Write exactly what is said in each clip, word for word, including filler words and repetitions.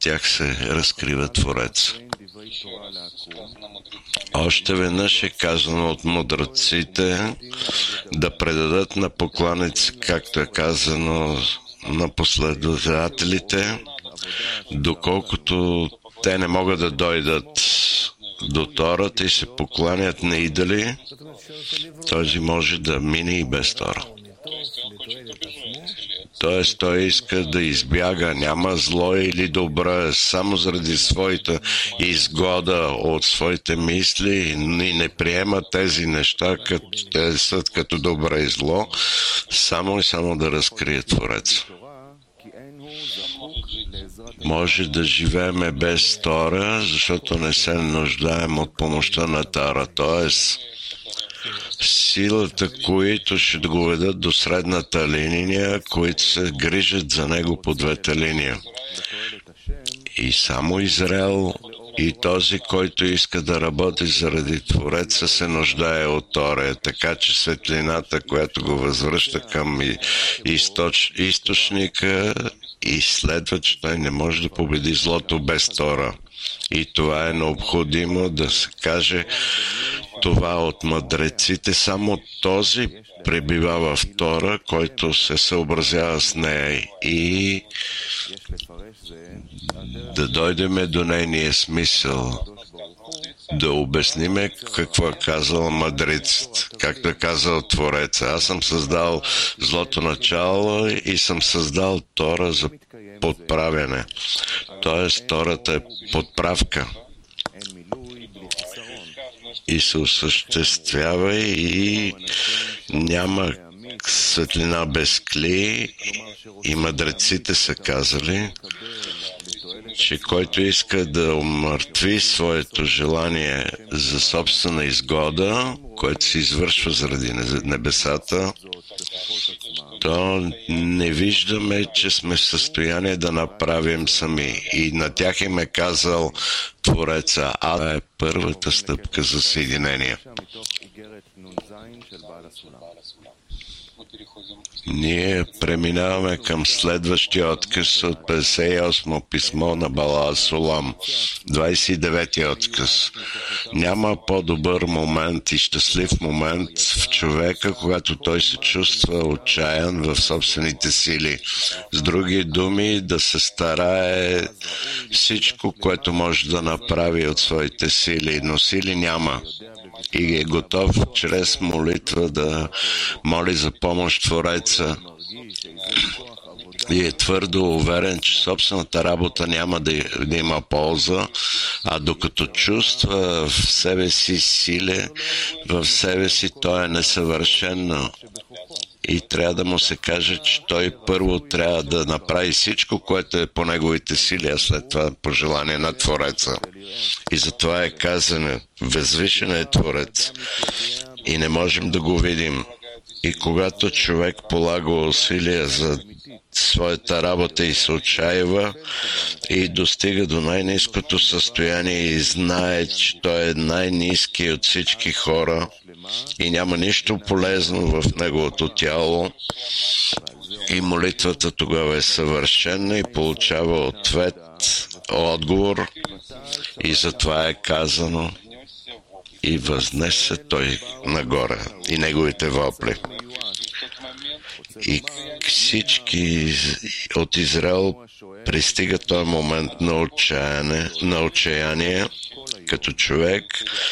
тях се разкрива Творец. Още веднъж е казано от мудреците да предадат на поклонници, както е казано на последователите, доколкото те не могат да дойдат до Тората и се покланят на идоли, този може да мине и без Тора. Тоест той иска да избяга, няма зло или добро, само заради своята изгода от своите мисли и не приема тези неща, като те са като добро и зло, само и само да разкрие Творец. Може да живееме без Тора, защото не се нуждаем от помощта на Тора, т.е. силата, които ще го ведат до средната линия, които се грижат за него по двете линии. И само Израел и този, който иска да работи заради Твореца, се нуждае от Тора. Така че светлината, която го възвръща към източ... източника, и следва, че той не може да победи злото без Тора. И това е необходимо да се каже това от мъдреците. Само този пребива в Тора, който се съобразява с нея, и да дойдеме до нейния смисъл, да обясниме какво е казал мъдрецът, както е казал Твореца. Аз съм създал злото начало и съм създал Тора за подправяне. Тоест Тората е подправка и се осъществява и няма светлина без кли, и мъдреците са казали, че който иска да умъртви своето желание за собствена изгода, което се извършва заради небесата, то не виждаме, че сме в състояние да направим сами. И на тях им е казал Твореца, а това е първата стъпка за съединение. Ние преминаваме към следващия отказ от петдесет и осмо писмо на Балаа Сулам, двадесет и девети отказ. Няма по-добър момент и щастлив момент в човека, когато той се чувства отчаян в собствените сили. С други думи, да се старае всичко, което може да направи от своите сили, но сили няма. И е готов чрез молитва да моли за помощ Твореца. И е твърдо уверен, че собствената работа няма да, да има полза, а докато чувства в себе си силе, в себе си той е несъвършен. И трябва да му се каже, че той първо трябва да направи всичко, което е по неговите сили, а след това по желание на Твореца. И затова е казано, възвишен е Творец и не можем да го видим. И когато човек полага усилия за своята работа и се отчаива и достига до най-ниското състояние и знае, че той е най-низки от всички хора и няма нищо полезно в неговото тяло, и молитвата тогава е съвършена и получава ответ, отговор, и затова е казано и възнесе той нагоре и неговите вопли. И всички от Израел пристига този момент на отчаяние, на отчаяние като човек,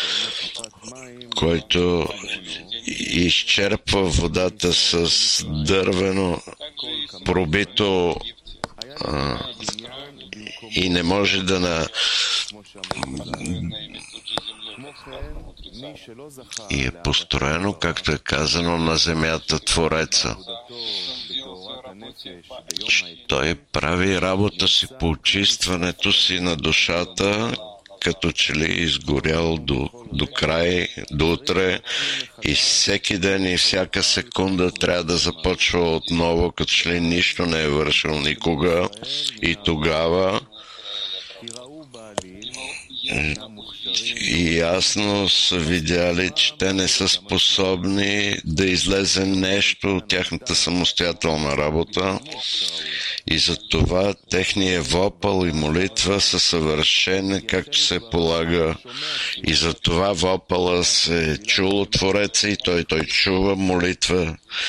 който изчерпва водата с дървено пробито а, и не може да на... и е построено, както е казано, на земята Твореца. Той прави работа си по очистването си на душата, като че ли изгорял до, до край, до утре, и всеки ден и всяка секунда трябва да започва отново, като че ли нищо не е вършил никога. И тогава и ясно са видяли, че те не са способни да излезе нещо от тяхната самостоятелна работа, И за това техният вопъл и молитва са съвършени, както се полага. И за това вопъла се чул от Твореца и той, той чува молитва